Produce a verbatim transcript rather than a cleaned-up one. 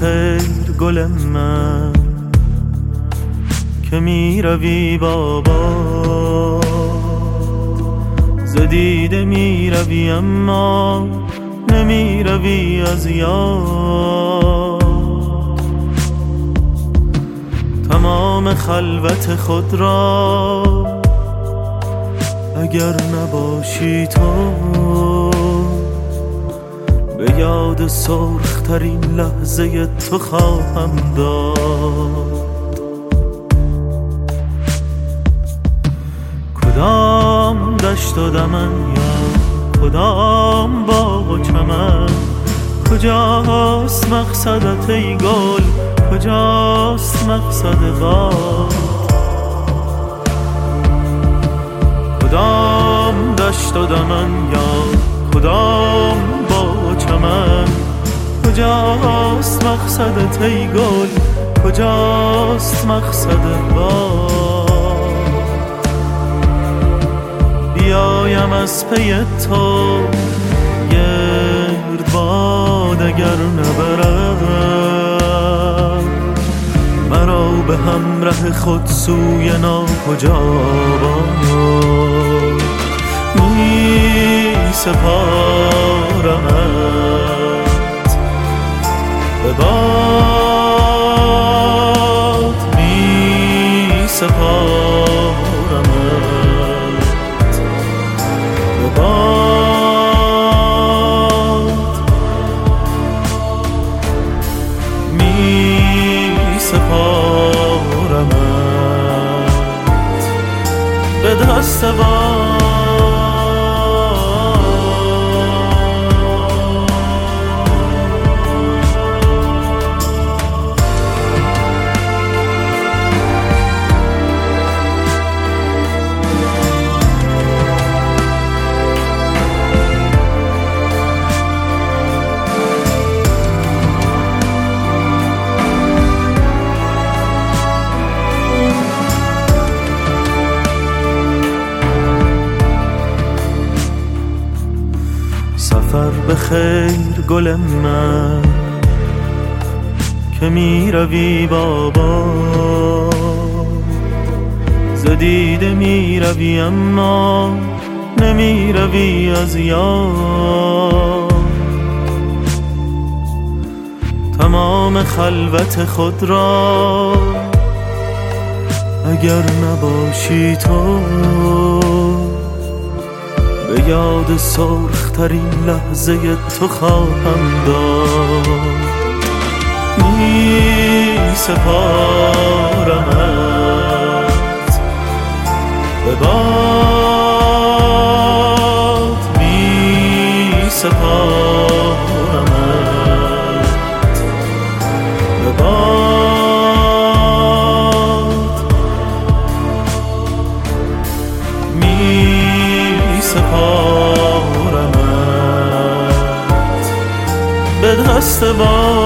خیر گل من که می روی بابا، ز دیده می روی اما نمی روی از یاد. تمام خلوت خود را اگر نباشی تو، به یاد سرخترین لحظه تو خواهم داد. کدام دشت و دمن یا کدام باغ و چمن، کجاست مقصدت ای گل، کجاست مقصد غار؟ کدام دشت و دمن یا کدام باغ و چمن، کجاست مقصدت ای گل، کجاست مقصد غار؟ بیایم از پی تو گردباد اگر نبرد مرا به همراه خود سوی ناکجا باد. می سپارمت به باد، می سپارمت به باد، می سپارمت به دست باد. سفر به خیر گل من که می روی بابا، ز دیده می روی اما نمی روی از یاد. تمام خلوت خود را اگر نباشی تو، به یاد سرخترین لحظه تو خواهم داد. می سپارمت به باد، می سپارمت به باد، می سپارمت به دست باد.